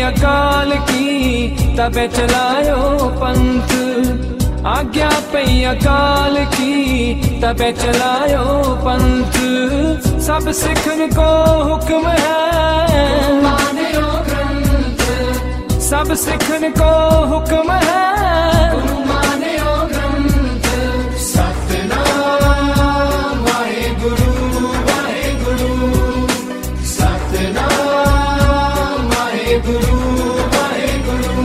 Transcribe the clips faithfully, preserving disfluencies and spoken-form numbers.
अकाल की तबे चलायो पंथ, आज्ञा पई अकाल की तबे चलायो पंथ। सब सिखन को हुक्म है, सब सिखन को हुक्म है, सतनाम वाहेगुरु वाहेगुरु, सतनाम वाहेगुरु वाहेगुरु।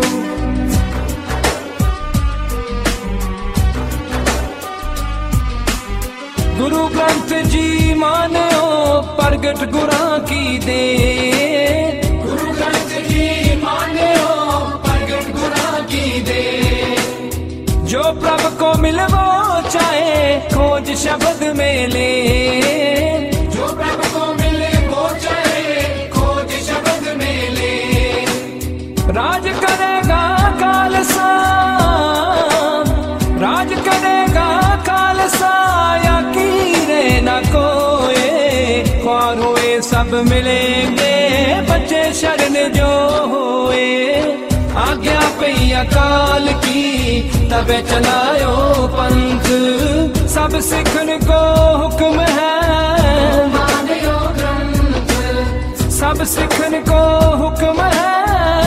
गुरु ग्रंथ जी मानो प्रगट गुरां की दे, गुरु ग्रंथ जी मानो प्रगट गुरां की दे। जो प्रभु को मिलवो चाहे खोज शब्द में ले, जो प्रभु को मिले वो चाहे खोज शब्द में ले। राज करेगा खालसा, राज करेगा खालसा, यकीन न कोए, ख्वार हुए सब मिलेंगे, बच्चे शरण जो होए। आज्ञा पई अकाल की तबे चलायो पंथ, सब सिखन को हुक्म है, सब सिखन को हुक्म है।